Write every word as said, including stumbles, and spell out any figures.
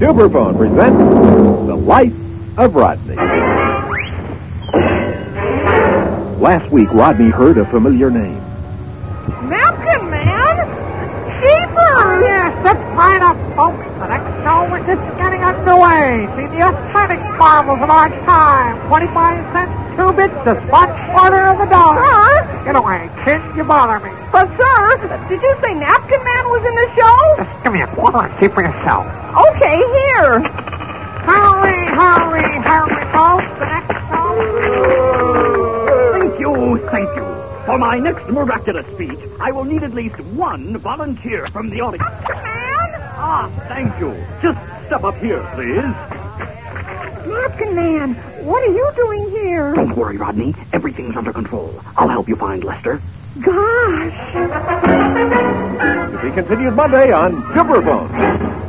Superphone presents The Life of Rodney. Last week, Rodney heard a familiar name. Napkin Man? Jeepers! Yes, that's right up, folks. The next show is just getting underway. See the aesthetic marvels of our time. twenty-five cents, two bits, the spot quarter of a dollar. Huh? Get away, kid. You bother me. But, sir, did you say Napkin Man was in the show? Just give me a quarter and see for yourself. Okay, here. Hurry, hurry, hurry, folks. The next show. Thank you, thank you. For my next miraculous speech, I will need at least one volunteer from the audience. Napkin Man? Ah, thank you. Just step up here, please. Napkin Man, what are you doing here? Don't worry, Rodney. Everything's under control. I'll help you find Lester. Gosh. To be continued Monday on Superphone.